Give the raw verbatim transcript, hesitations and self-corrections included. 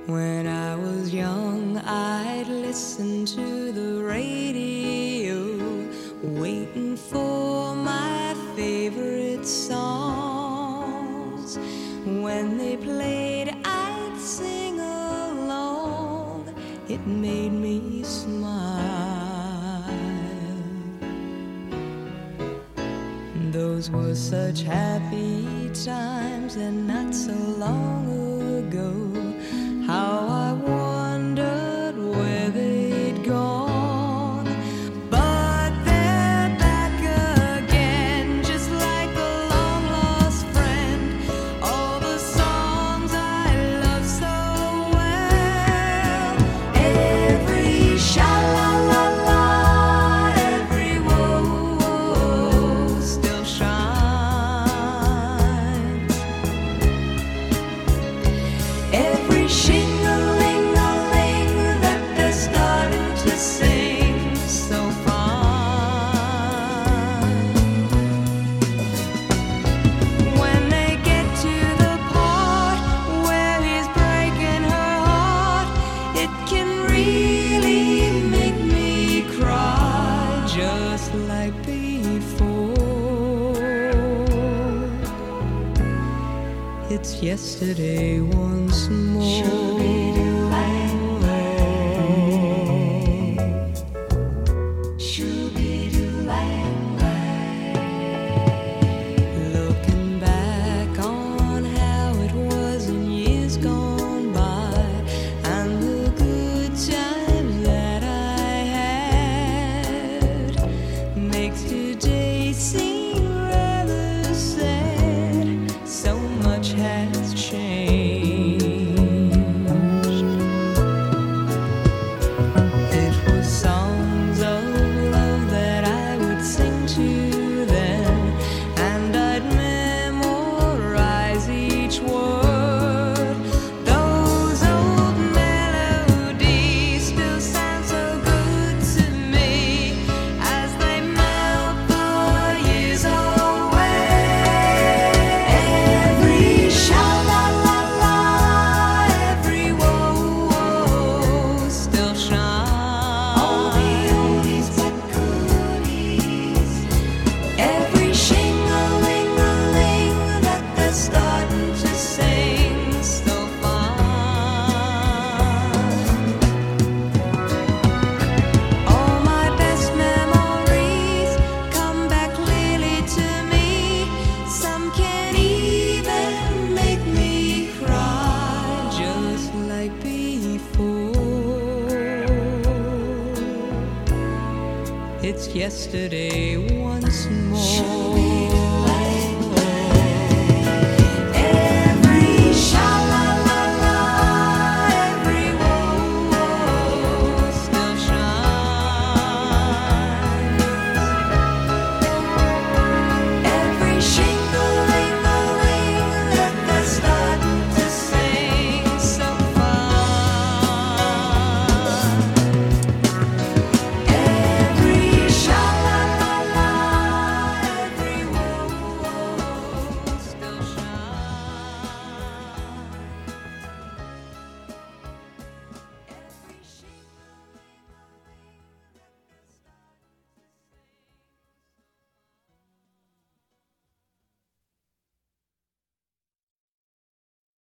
When I was young, I'd listen to the radio, waiting for my favorite songs. When they played, I'd sing along. It made me smile. Those were such happy times, and not so long ago. How I wondered where they'd gone. But they're back again, just like a long-lost friend. All the songs I love so well. Every sha-la-la-la, every whoa-whoa still shines. Every shing-a-ling-a-ling that they're starting to sing so fine. When they get to the part where he's breaking her heart, it can really make me cry, just like before. It's yesterday once more. Looking back on how it was in years gone by, and the good times that I had, makes today seem rather sad. So much has changed. It was songs of love that I would sing to them, and I'd memorize each word. Those old melodies still sound so good to me as they melt the years away. Every sha-la-la-la, every whoa-whoa still shines. All the oldies but goodies. Every shing-a-ling-a-ling that they're starting to sing so fine. All my best memories come back clearly to me. Some can even make me cry, just like before. It's yesterday